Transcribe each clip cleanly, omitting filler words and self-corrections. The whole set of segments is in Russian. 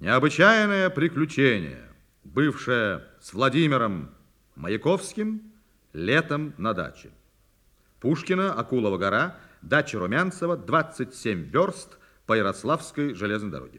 Необычайное приключение, бывшее с Владимиром Маяковским летом на даче. Пушкина, Акулова гора, дача Румянцева, 27 верст по Ярославской железной дороге.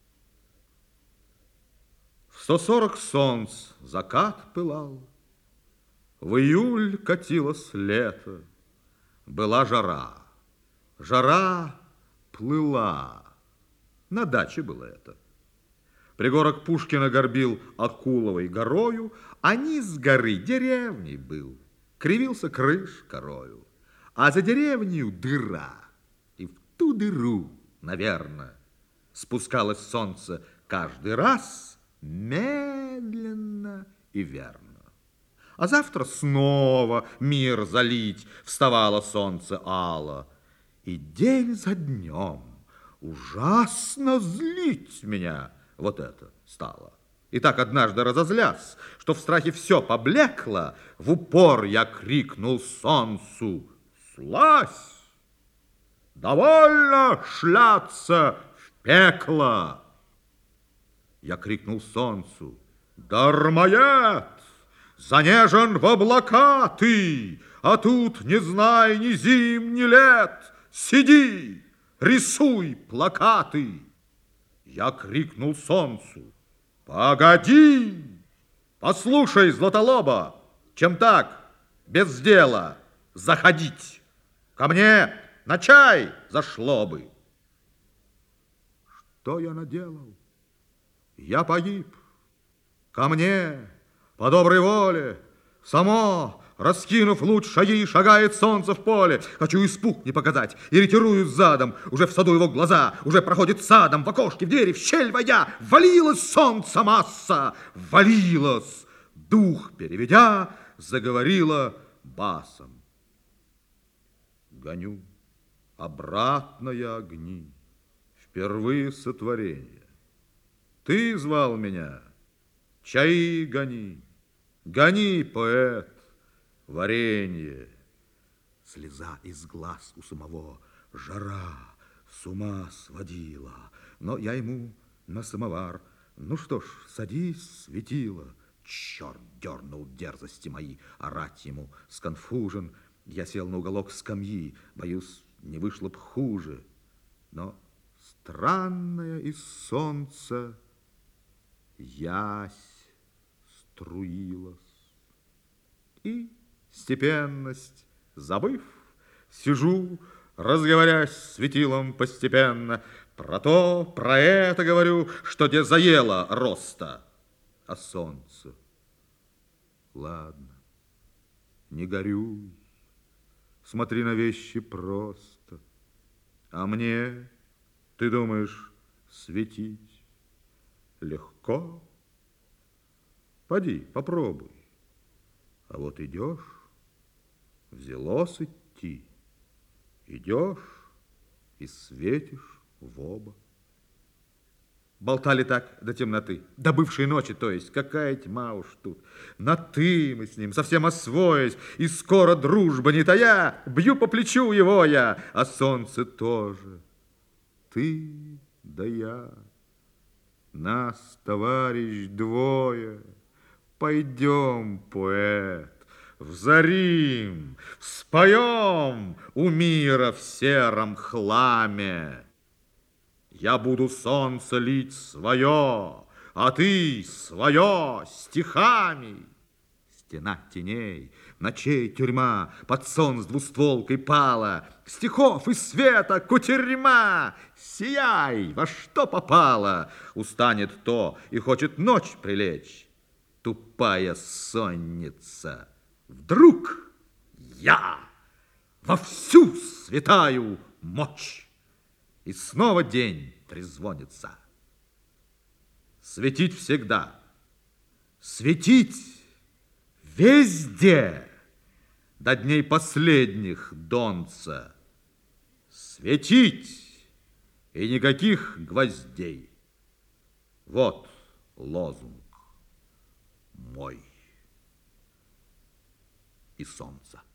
В 140 солнц закат пылал, в июль катилось лето, была жара, жара плыла, на даче было это. Пригорок Пушкина горбил Акуловой горою, а низ горы деревней был, кривился крыш корою, а за деревнею дыра, и в ту дыру, наверно, спускалось солнце каждый раз медленно и верно. А завтра снова мир залить вставало солнце ало, и день за днем ужасно злить меня вот это стало. И так однажды разозлясь, что в страхе все поблекло, в упор я крикнул солнцу: «Слазь! Довольно шляться в пекло!» Я крикнул солнцу: «Дармоед! Занежен в облака ты, а тут не знай ни зим, ни лет! Сиди, рисуй плакаты!» Я крикнул солнцу: «Погоди! Послушай, Златолоба, чем так, без дела, заходить? Ко мне на чай зашло бы!» Что я наделал? Я погиб. Ко мне, по доброй воле, само, раскинув луч шаги, шагает солнце в поле. Хочу испуг не показать и ретируюсь задом. Уже в саду его глаза, уже проходит садом, в окошке, в двери, в щель войдя. Валилось солнце масса, валилось. Дух переведя, заговорила басом: «Гоню обратно огни, впервые сотворения. Ты звал меня, чаи гони, гони, поэт, варенье». Слеза из глаз у самого, жара с ума сводила. Но я ему на самовар: «Ну что ж, садись, светило». Черт дернул дерзости мои, орать ему сконфужен. Я сел на уголок скамьи, боюсь, не вышло б хуже. Но странная из солнца ясь струилась. И степенность забыв, сижу, разговорясь с светилом постепенно. Про то, про это говорю, что где заело роста. А солнце: ладно, не горюй, смотри на вещи просто. А мне, ты думаешь, светить легко? Поди, попробуй. А вот идешь, взялось идти, идешь и светишь в оба. Болтали так до темноты, до бывшей ночи, то есть. Какая тьма уж тут. На «ты» мы с ним, совсем освоясь, и скоро дружба не тая, бью по плечу его я, а солнце тоже. Ты да я, нас, товарищ, двое. Пойдем, поэт, взорим, споем у мира в сером хламе. Я буду солнце лить свое, а ты свое стихами. Стена теней, ночей тюрьма, под сон с двустволкой пала. Стихов и света кутерьма, сияй, во что попало. Устанет то и хочет ночь прилечь, тупая сонница. Вдруг я во всю святаю мочь. И снова день трезвонится. Светить всегда, светить везде, до дней последних донца. Светить и никаких гвоздей. Вот лозунг мой и солнца.